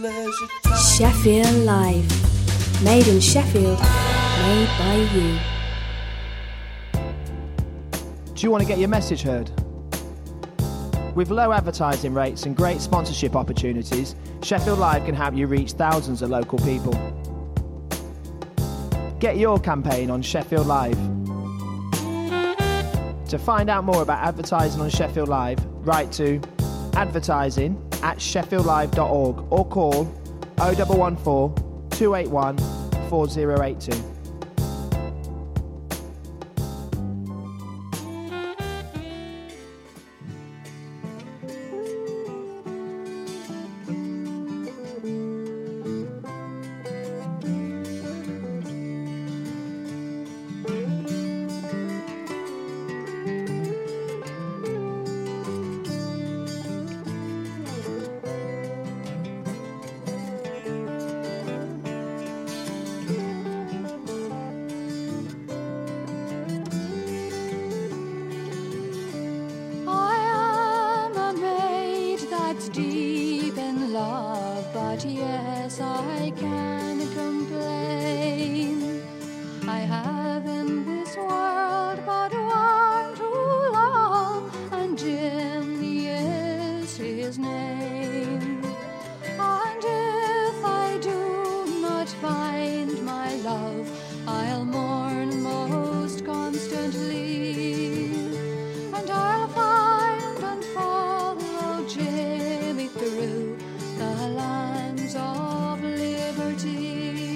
Sheffield Live. Made in Sheffield. Made by you. Do you want to get your message heard? With low advertising rates and great sponsorship opportunities, Sheffield Live can help you reach thousands of local people. Get your campaign on Sheffield Live. To find out more about advertising on Sheffield Live, write to advertising@sheffieldlive.org or call 0114 281 4082. Deep in love, but yes, I can complain. I have in this world but one true love, and Jimmy is his name. And if I do not find my love, I'll mourn most constantly, and I'll find and follow Jimmy through the lands of liberty.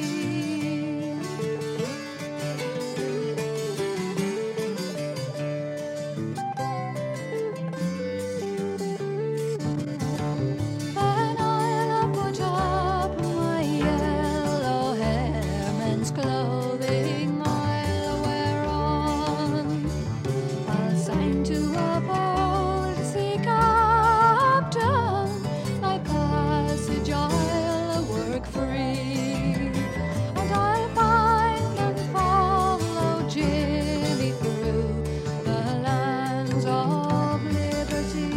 Then I'll put up my yellow hairman's clothing, I'll wear on. I'll sign to a bold sea captain, my passage I'll work free, and I'll find and follow Jimmy through the lands of liberty.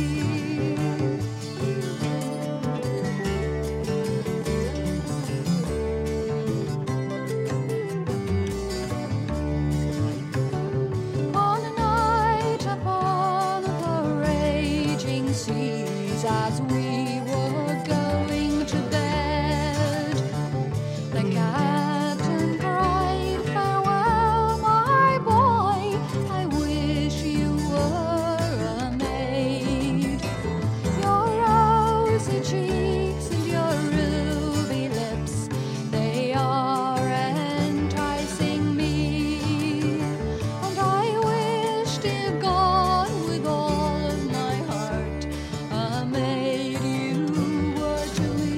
On a night upon the raging seas, as we were going to bed, the captain cried, "Farewell, my boy, I wish you were a maid. Your rosy cheeks and your ruby lips, they are enticing me, and I wish, dear God, with all of my heart, a maid you were to me."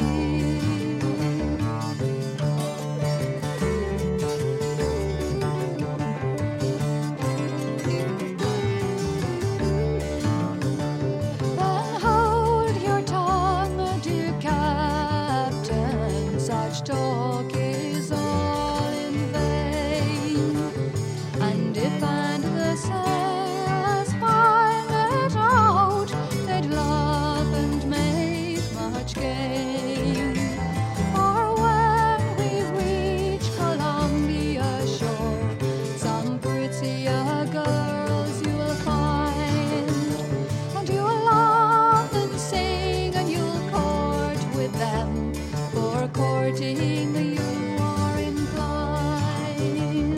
Then hold your tongue, dear captain, such talk is all in vain. And if and the sailors find it out, they'd laugh and make much gain. For when we reach Columbia shore, some prettier girls you'll find, and you'll laugh and sing, and you'll court with them, for courting you are inclined.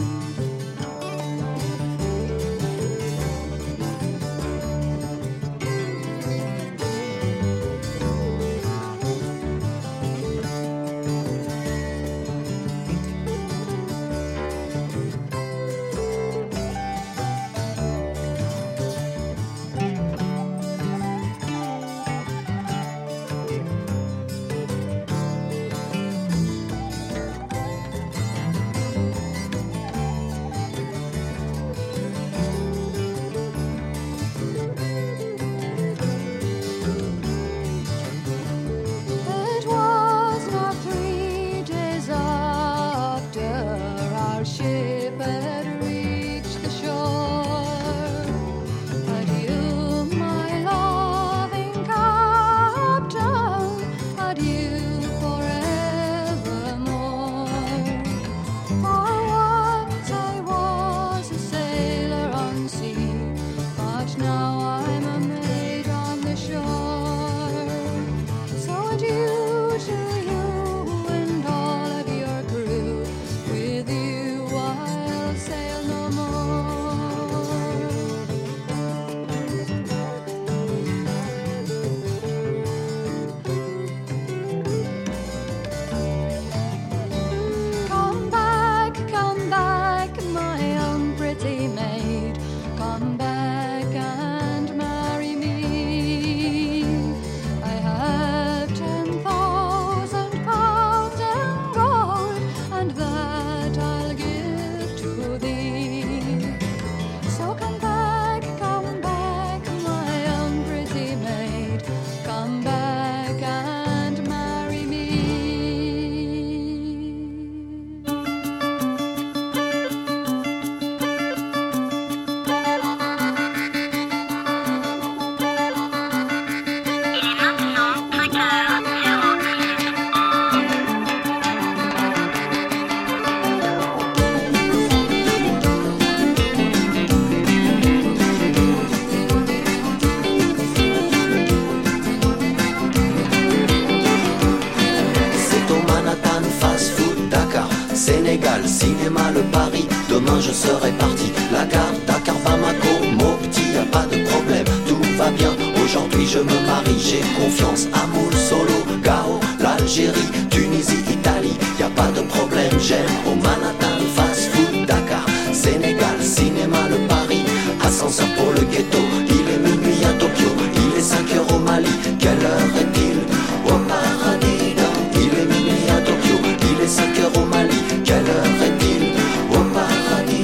je serai parti. La gare Dakar, Bamako, Mopti, y a pas de problème, tout va bien. Aujourd'hui je me marie, j'ai confiance. Amoul, Solo, Gao, l'Algérie, Tunisie, Italie, y a pas de problème. J'aime au Manhattan, fast food, Dakar, Sénégal, cinéma, le Paris. Ascenseur pour le ghetto, il est minuit à Tokyo, il est 5 heures au Mali. Quelle heure est-il? Au paradis, il est minuit à Tokyo, il est 5 heures au Mali. Quelle heure est-il? Au paradis.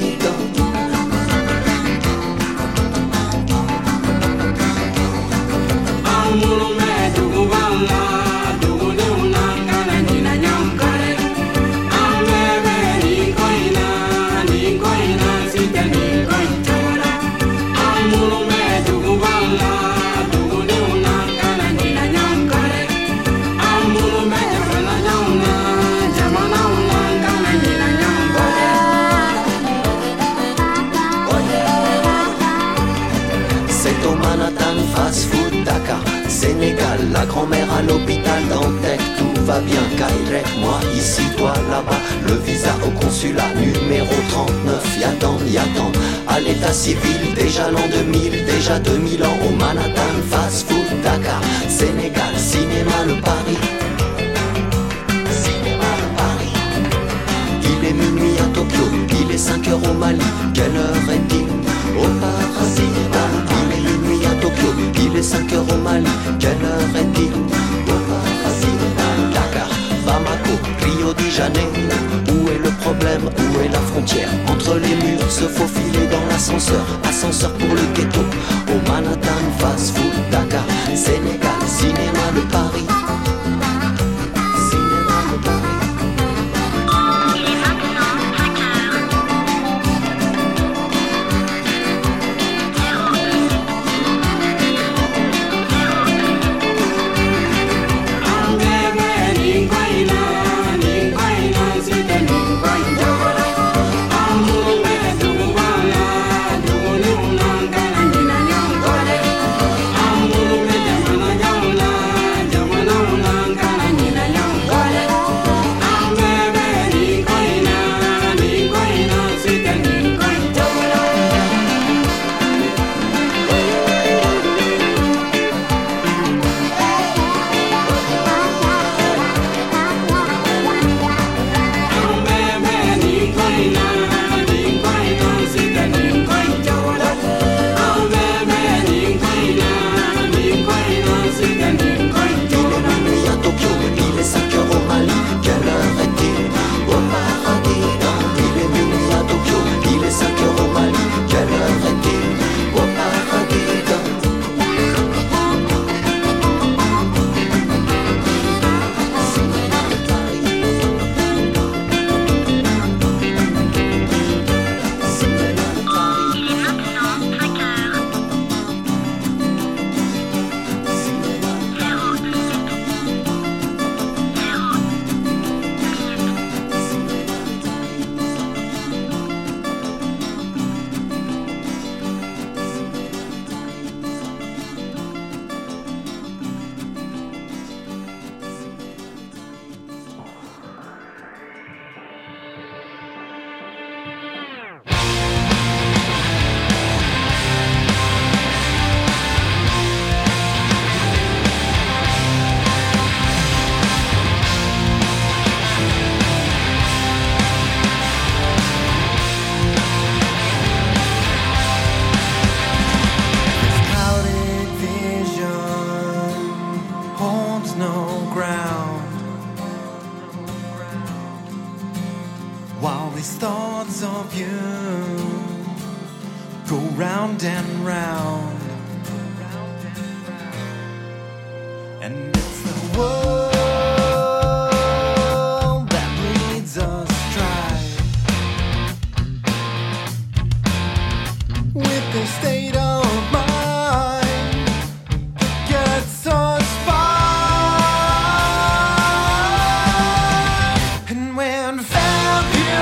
Sénégal, la grand-mère à l'hôpital Dantec, tout va bien, Kairek, moi ici, toi là-bas, le visa au consulat numéro 39, Yatan, à l'état civil, déjà l'an 2000, déjà 2000 ans, au Manhattan, fast food, Dakar, Sénégal, cinéma, le Paris, cinéma, le Paris, il est minuit à Tokyo, il est 5 heures au Mali, quelle heure est-il? Au paradis, il est minuit à Tokyo, il est 5 heures au Mali, quelle heure est-il? Au paradis, Dakar, Bamako, Rio de Janeiro, où est le problème, où est la frontière? Entre les murs, se faufiler dans l'ascenseur, ascenseur pour le ghetto, au Manhattan, fast food, Dakar, Sénégal, cinéma, le Paris.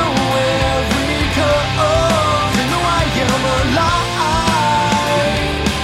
February comes and I am alive.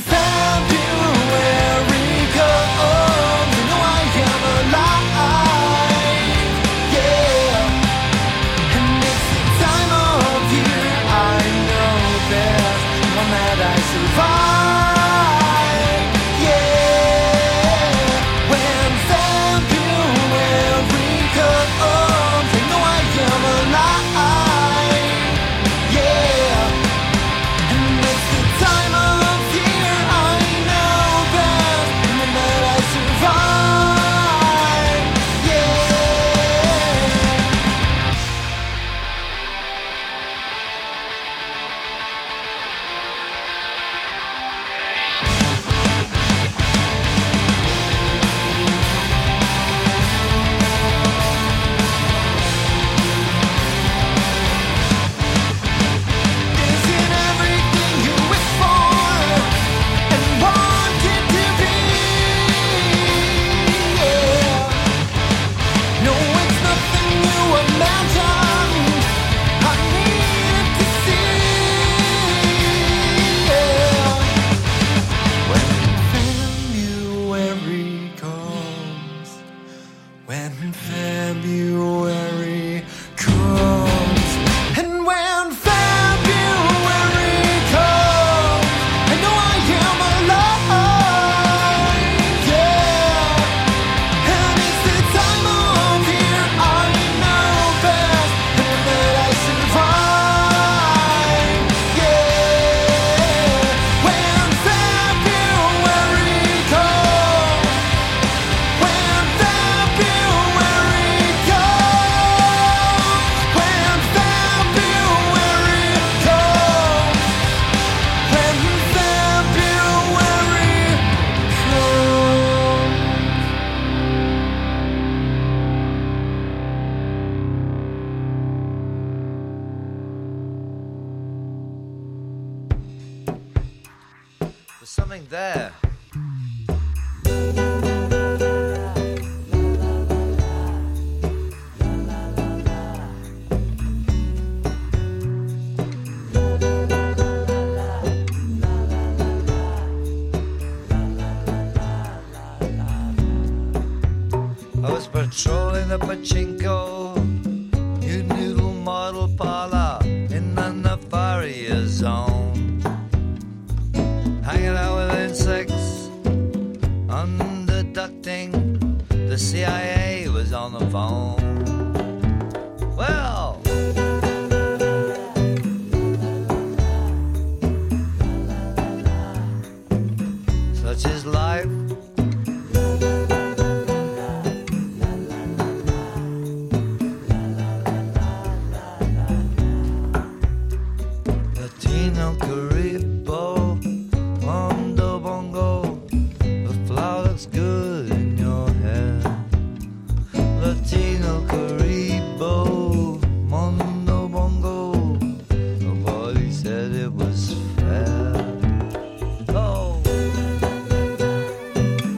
something there. I was patrolling the pachinko, new noodle model parlor in the Nefaria zone. Hanging out with insects, underducting. The CIA was on the phone. Well, such is life. Latino Caribo, Mondo Bongo, the flower looks good in your hair. Latino Caribo, Mondo Bongo, nobody said it was fair. Oh.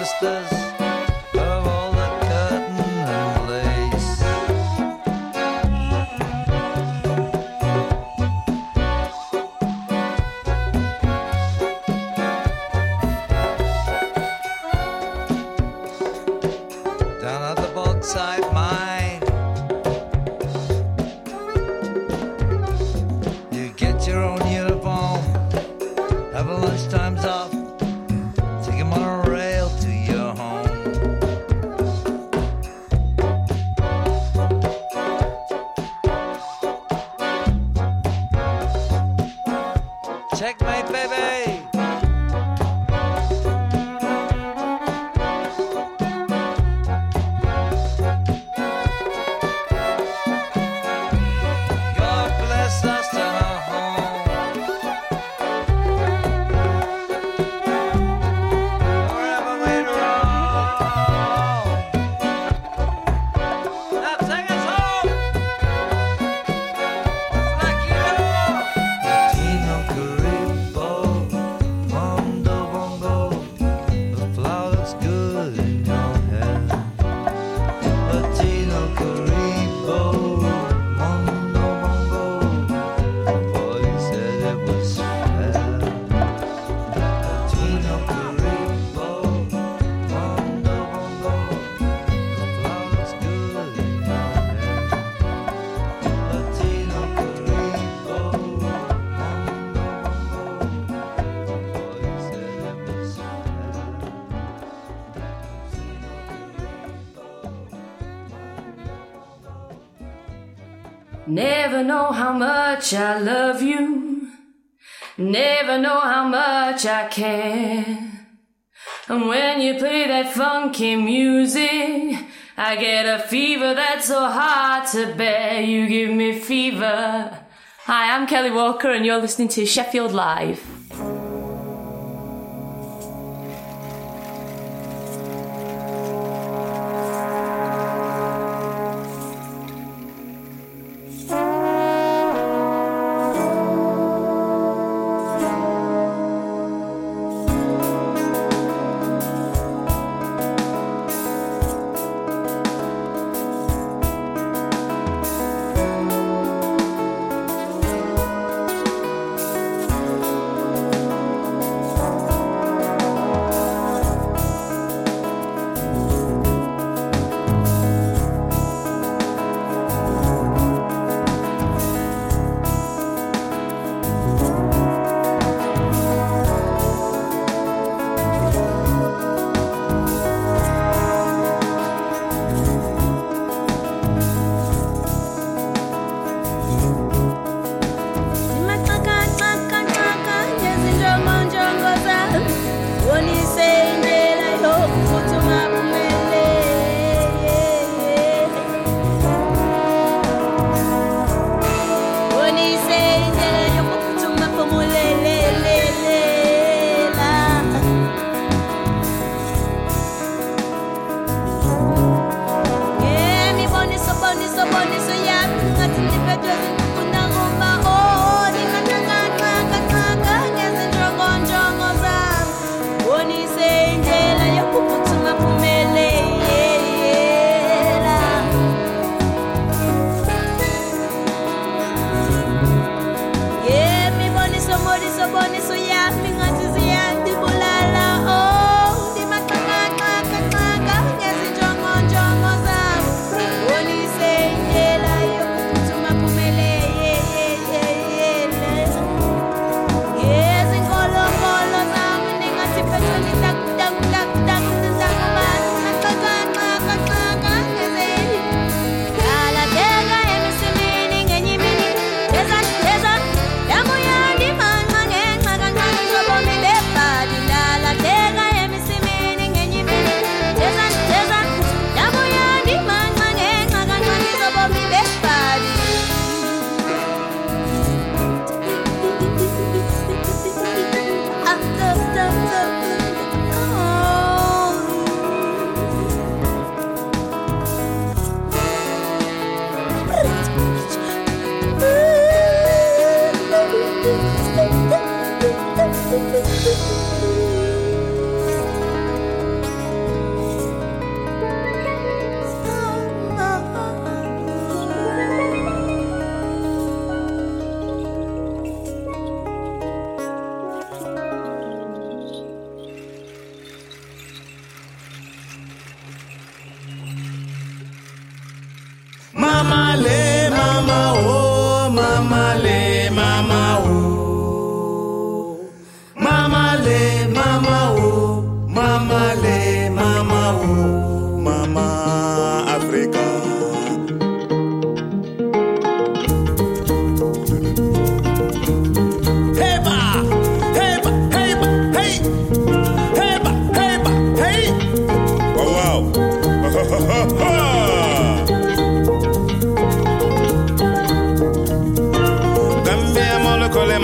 sisters of all the curtain and lace. Down at the Bogside Mine, you get your own uniform, have a lunchtime's off, take a monorail to your home. Checkmate, baby! God bless us and our home. Wherever we roam. Now take us home. Like you. Latino Caribo, Mondo Bongo, the flower looks good in your hair. Latino Caribo, Mondo Bongo, the boy said it was fair. Latino Caribo, Mondo Bongo, the flower looks good in your hair. Latino Caribo, Mondo Bongo, the boy said it was fair. Never know how much I love you. Never know how much I care. And when you play that funky music, I get a fever that's so hard to bear. You give me fever. Hi, I'm Kelly Walker and you're listening to Sheffield Live.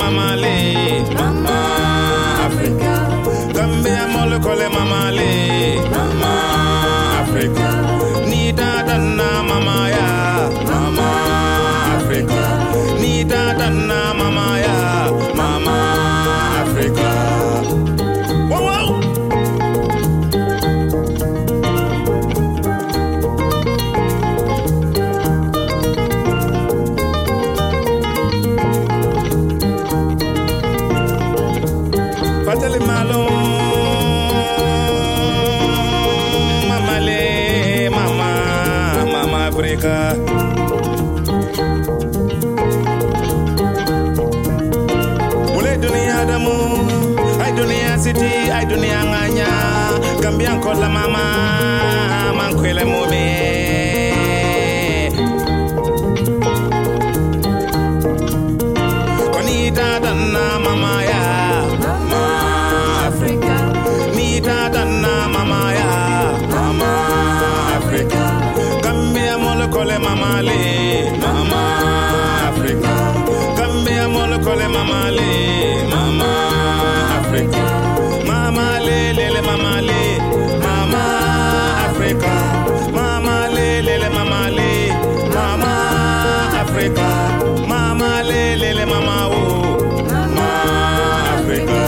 mamale, mama Africa. Gambia molekole mamale, mama Africa. Nita dana mama ya, mama Africa. Nita dana mama ya, mama Africa. Wow, wow. Fatale malo, mamale, mama Africa. Ule dunia damu, ay dunia city, ay dunia nganya. Gambian kola mama, mankwele mobe. Konita dana mama ya. Nita dana mama ya, mama Africa. Gambia molekole mamale, mama Africa. Gambia molekole mamale, mama Africa. Mama lele mamale, mama Africa. Mama lele mamale, mama Africa. Mama lele mama oh, mama Africa.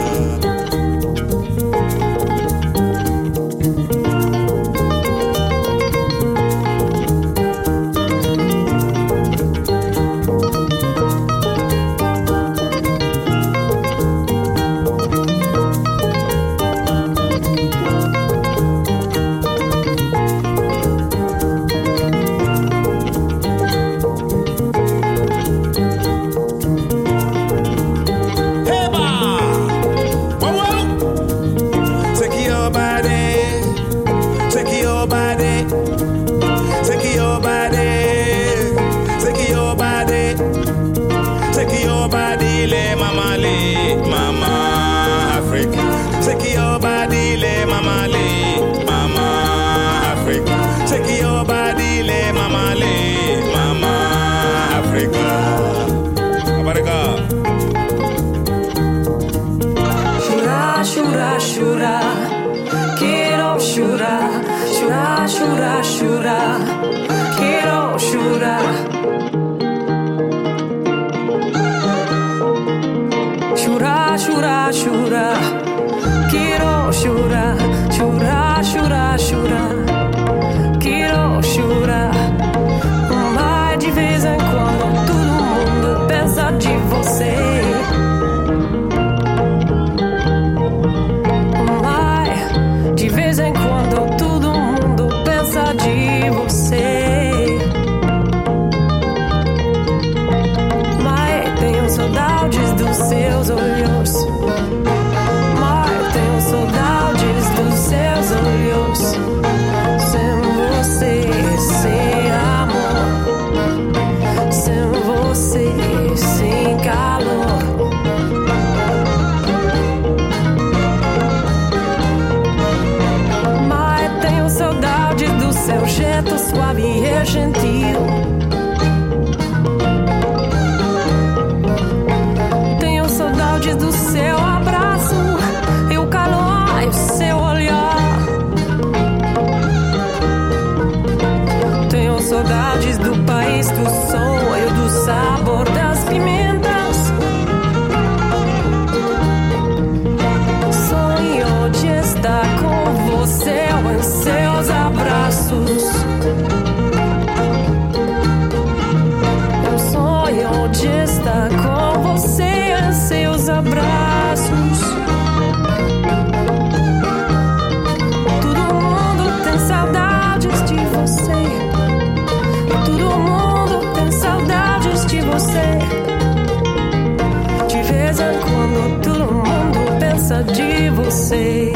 De você.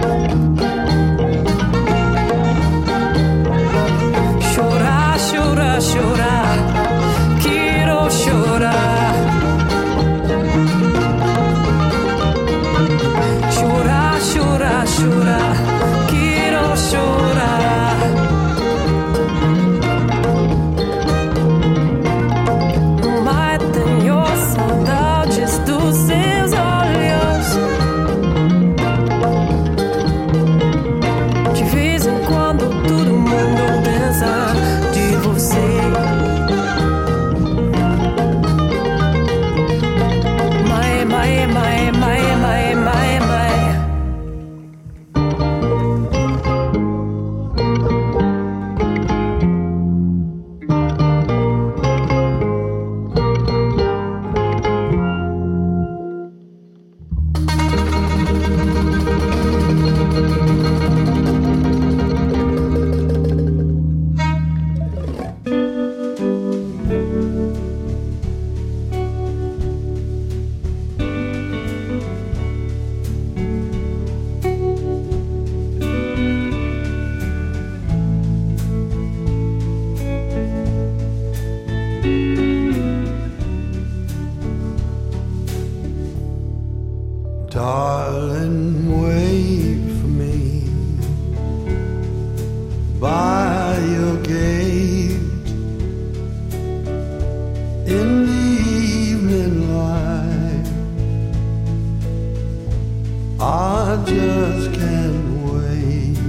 Chorar, chorar, chorar, quero chorar. Chorar, chorar, chorar, quero chorar. Mas tenho saudades Darling, wait for me by your gate in the evening light. I just can't wait,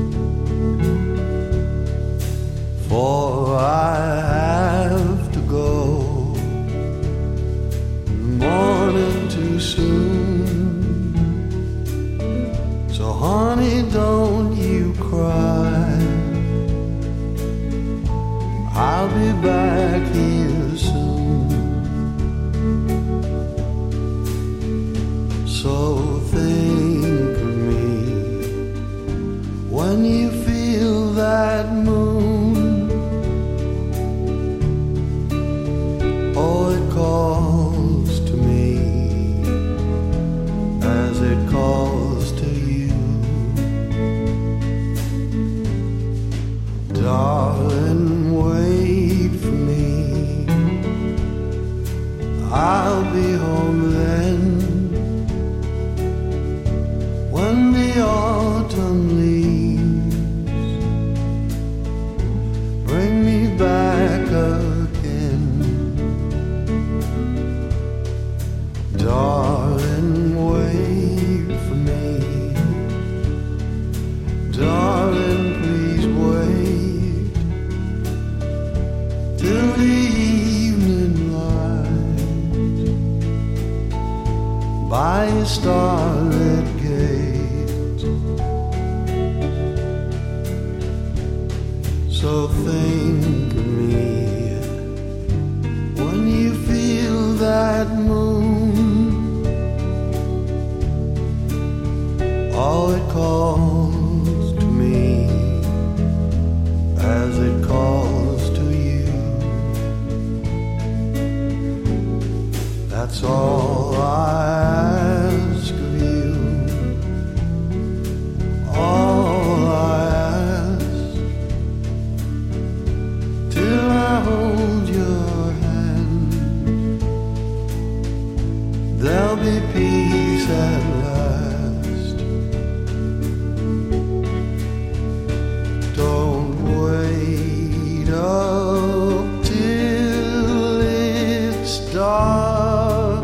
for I have to go in the morning too soon. So honey, don't you cry, I'll be back here soon. So think of me when you feel that moon. Oh, it calls to me as it calls to you. Darling, wait for me, I'll be home then, when the autumn leaves bring me back again. Darling, wait for me, darling, please wait till the evening light by a starlit gate. So think of me when you feel that moon. Oh, it calls to me as it calls to you. That's all I ask of you. All I ask, till I hold your hand, there'll be peace at last. Don't wait up till it's dark.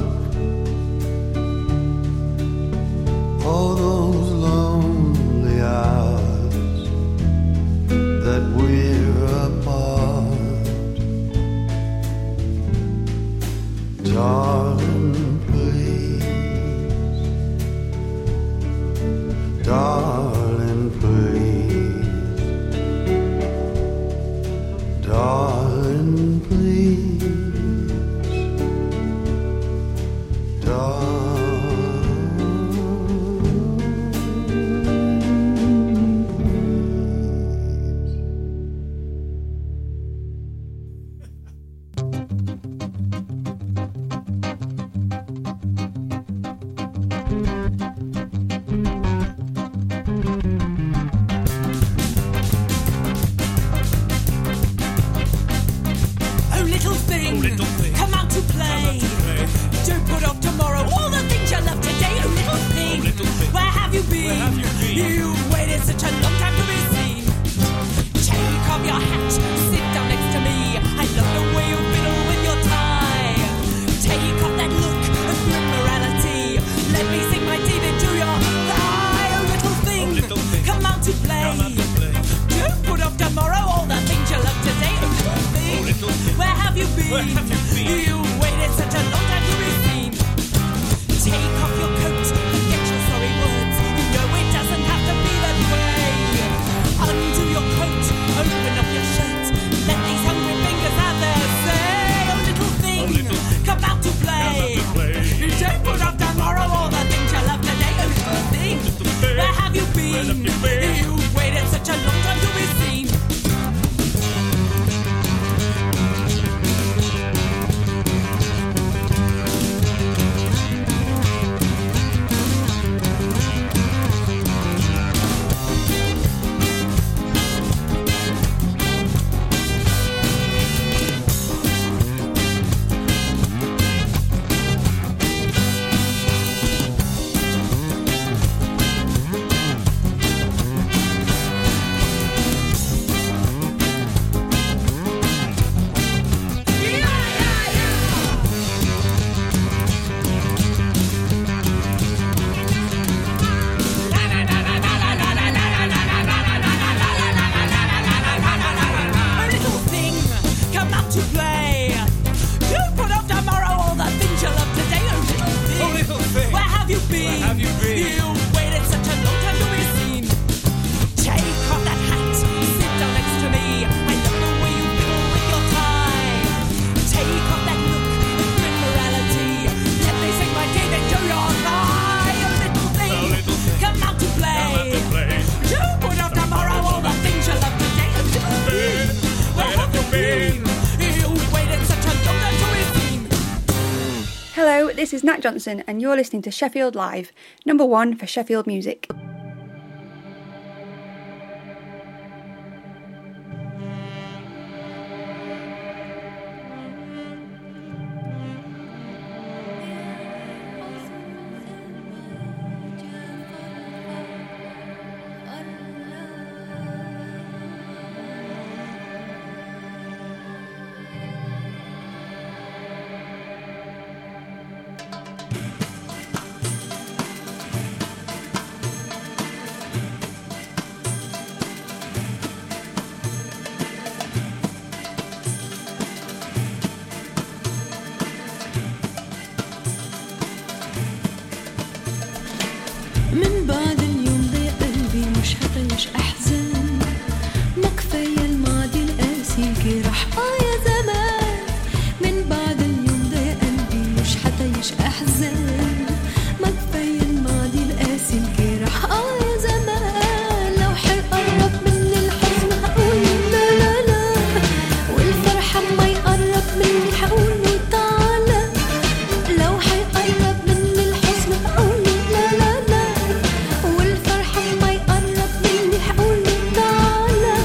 All those lonely hours that we're apart. Darling, please. Darling, please. Darling, please. Oh, little thing, come out to play. Don't put off tomorrow all this is Nat Johnson and you're listening to Sheffield Live, number 1 for Sheffield music. من بعد اليوم ضيق قلبي مش هطيش أحزان، ما كفاية الماضي القاسي الجرح يا زمان. من بعد اليوم ضيق قلبي مش هطيش أحزان، ما كفاية الماضي القاسي الجرح يا زمان. لو حيقرب مني الحزن هقول لا لا لا، والفرحة ما يقرب مني هقول له تعالى. لو حيقرب مني الحزن هقول له لا لا لا، والفرحة ما يقرب مني هقول له تعالى.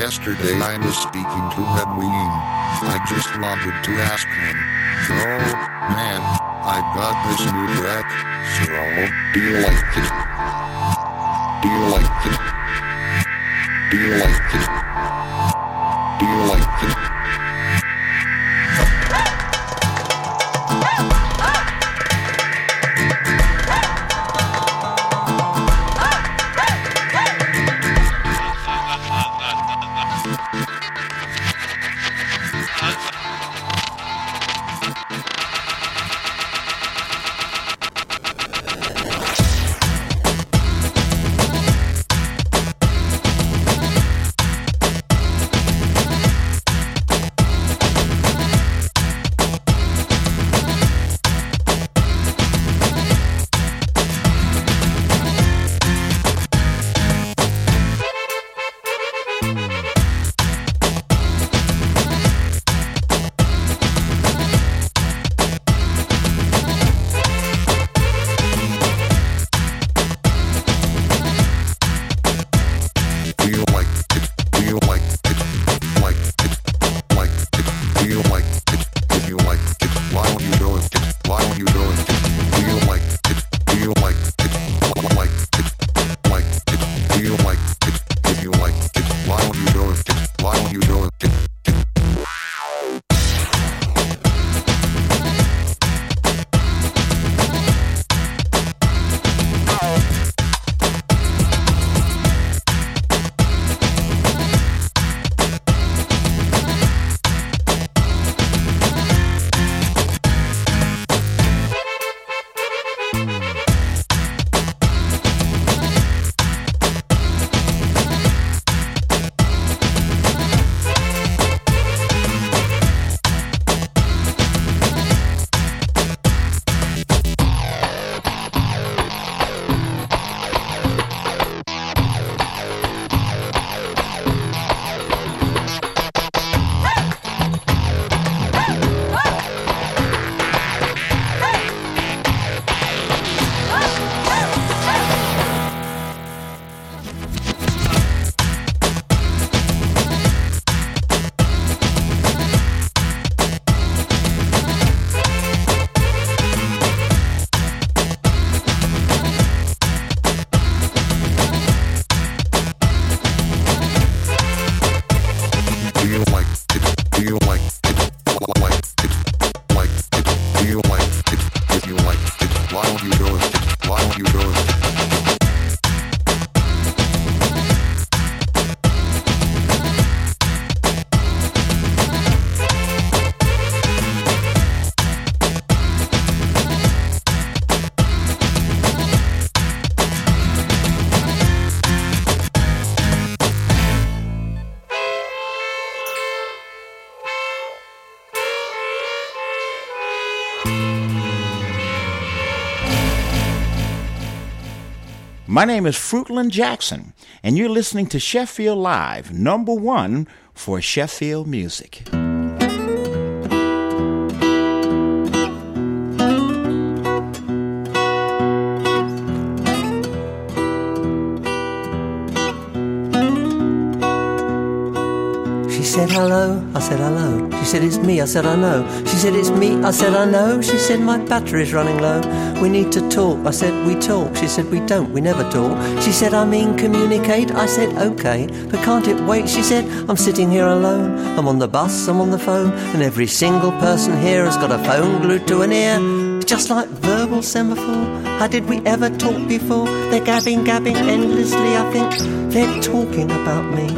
yesterday I was speaking to Edwin. I just wanted to ask him. Oh, man, I got this new track. So, do you like it? Do you like it? Do you like it? Do you like it? My name is Fruitland Jackson, and you're listening to Sheffield Live, #1 for Sheffield music. She said hello, I said hello. She said it's me, I said I know. She said it's me, I said I know. She said my battery's running low. We need to talk, I said we talk. She said we don't, we never talk. She said I mean communicate, I said okay, but can't it wait? She said I'm sitting here alone. I'm on the bus, I'm on the phone, and every single person here has got a phone glued to an ear. Just like verbal semaphore. How did we ever talk before? They're gabbing endlessly. I think they're talking about me.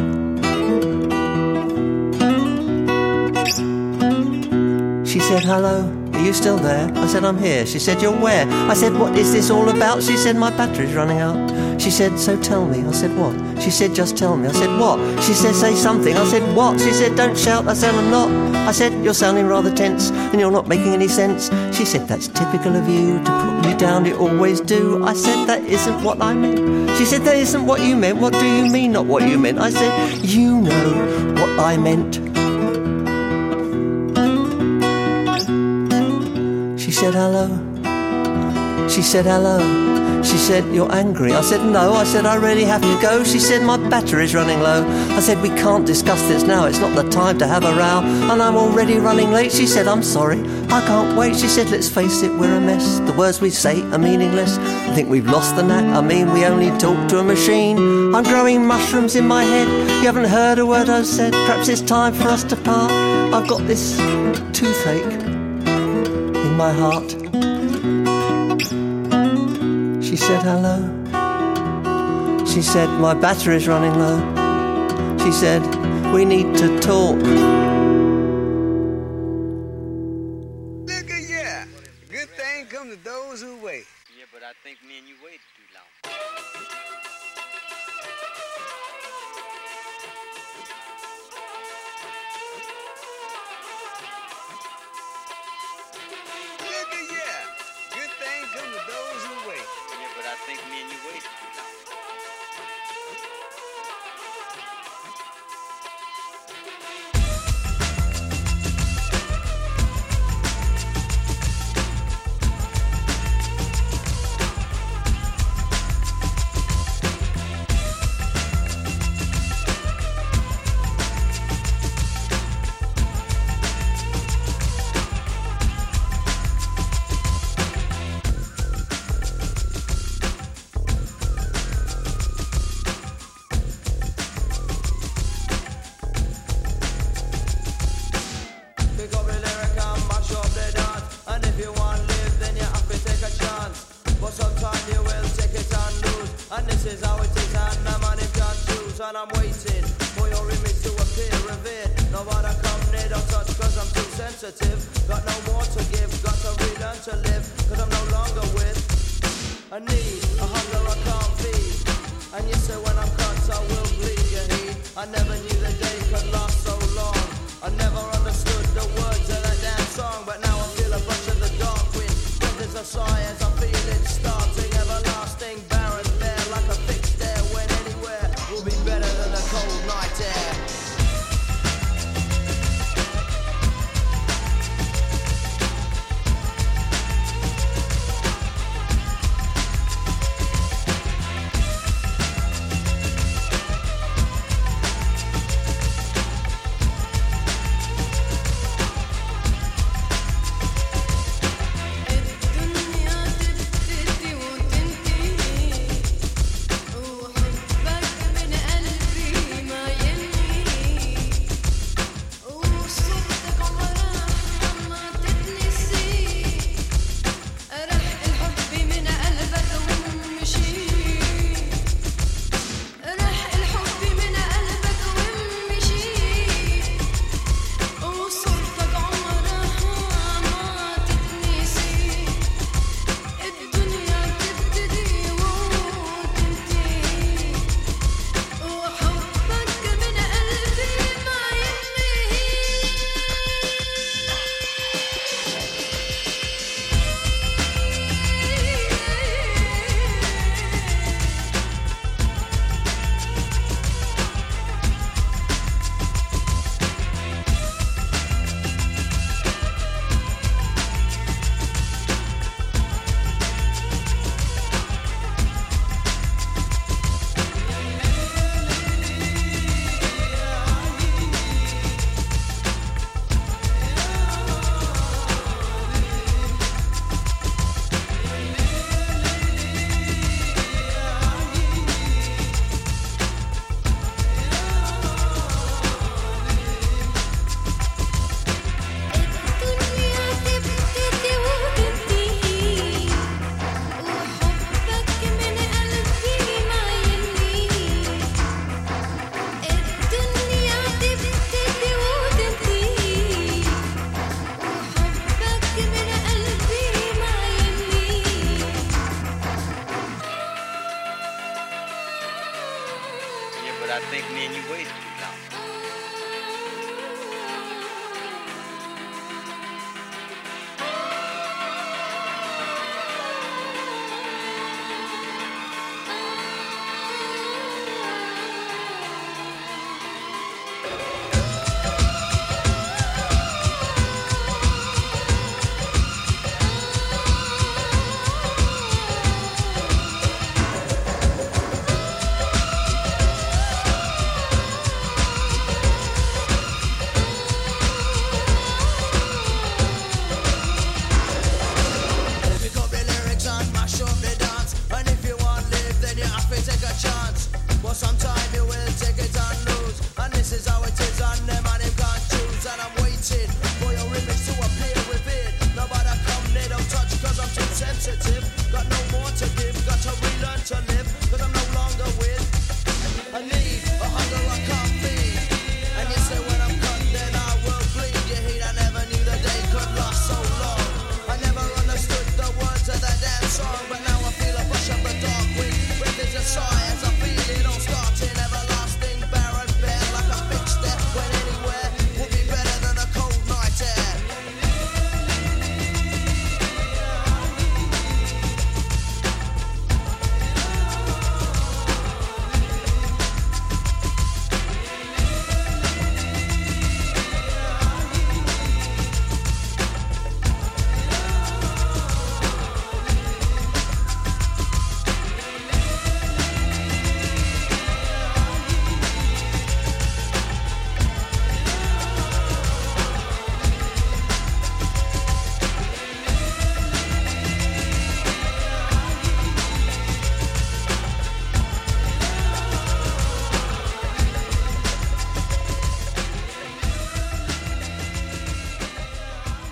She said, hello, are you still there? I said, I'm here. She said, you're where? I said, what is this all about? She said, my battery's running out. She said, so tell me. I said, what? She said, just tell me. I said, what? She said, say something. I said, what? She said, don't shout. I said, I'm not. I said, you're sounding rather tense and you're not making any sense. She said, that's typical of you to put me down. You always do. I said, that isn't what I meant. She said, that isn't what you meant. What do you mean, not what you meant? I said, you know what I meant. She said hello. She said hello. She said, you're angry. I said, no. I said, I really have to go. She said, my battery's running low. I said, we can't discuss this now. It's not the time to have a row. And I'm already running late. She said, I'm sorry. I can't wait. She said, let's face it, we're a mess. The words we say are meaningless. I think we've lost the knack. I mean, we only talk to a machine. I'm growing mushrooms in my head. You haven't heard a word I've said. Perhaps it's time for us to part. I've got this toothache in my heart. She said hello. She said my battery's running low. She said we need to talk. Look at ya. Good thing comes to those who wait. Yeah, but I think me and you waited too long. Look at ya. Good thing comes to those who wait. Yeah, but I think me and you waited too long. And I'm waiting for your image to appear revered. No other company don't touch cause I'm too sensitive. Got no more to give, got to relearn to live. Cause I'm no longer with a need, a hunger I can't feed. And you say when I'm cut I will bleed, you heed. I never knew that